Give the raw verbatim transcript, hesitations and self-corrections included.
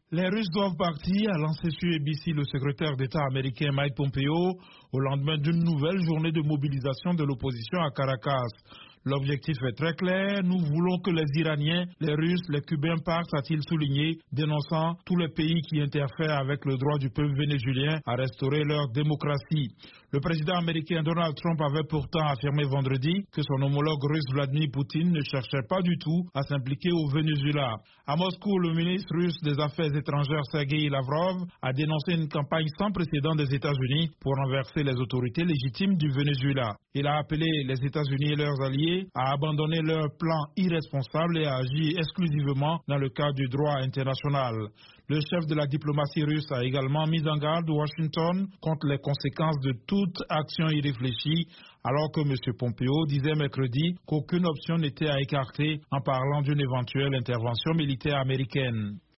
Les Russes doivent partir, a lancé sur A B C le secrétaire d'État américain Mike Pompeo au lendemain d'une nouvelle journée de mobilisation de l'opposition à Caracas. L'objectif est très clair, nous voulons que les Iraniens, les Russes, les Cubains partent, a-t-il souligné, dénonçant tous les pays qui interfèrent avec le droit du peuple vénézuélien à restaurer leur démocratie. Le président américain Donald Trump avait pourtant affirmé vendredi que son homologue russe Vladimir Poutine ne cherchait pas du tout à s'impliquer au Venezuela. À Moscou, le ministre russe des Affaires étrangères Sergei Lavrov a dénoncé une campagne sans précédent des États-Unis pour renverser les autorités légitimes du Venezuela. Il a appelé les États-Unis et leurs alliés à abandonner leur plan irresponsable et à agir exclusivement dans le cadre du droit international. Le chef de la diplomatie russe a également mis en garde Washington contre les conséquences de toute action irréfléchie, alors que M. Pompeo disait mercredi qu'aucune option n'était à écarter en parlant d'une éventuelle intervention militaire américaine.